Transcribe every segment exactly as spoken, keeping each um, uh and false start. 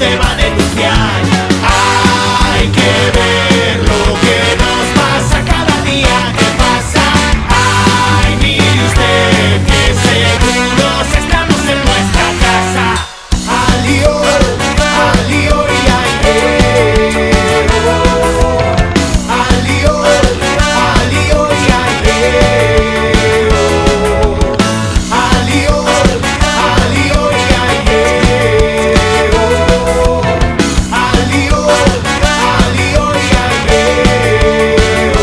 te va a denunciar. Hay que ver lo que nos pasa cada día que pasa. Ay, mire usted que seguros estamos en nuestra casa. Al lío, al lío y al lío. Al lío, al lío y al lío. Al lío, al lío y al lío. Al lío, al lío y al lío.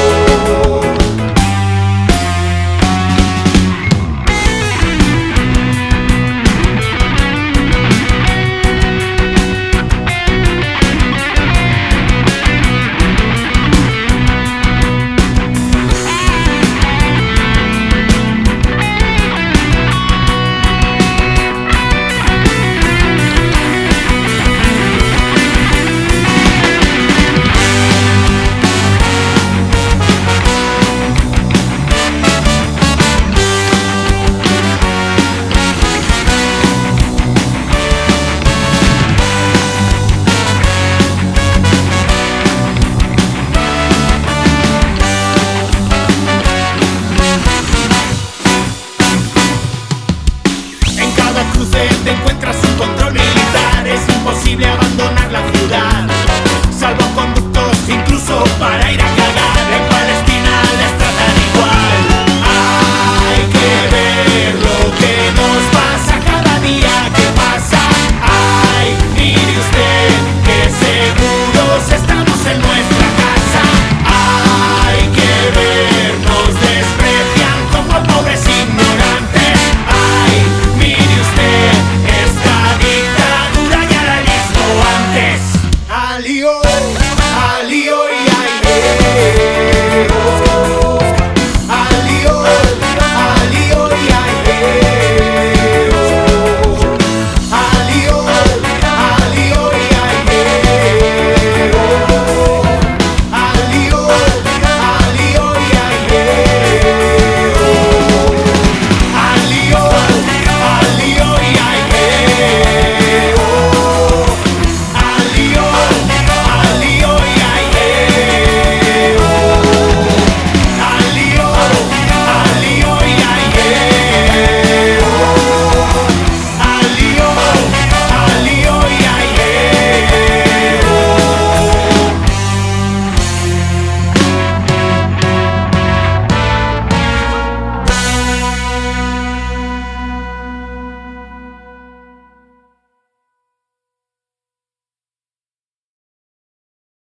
En cada cruce te encuentras un control militar, es imposible avanzar.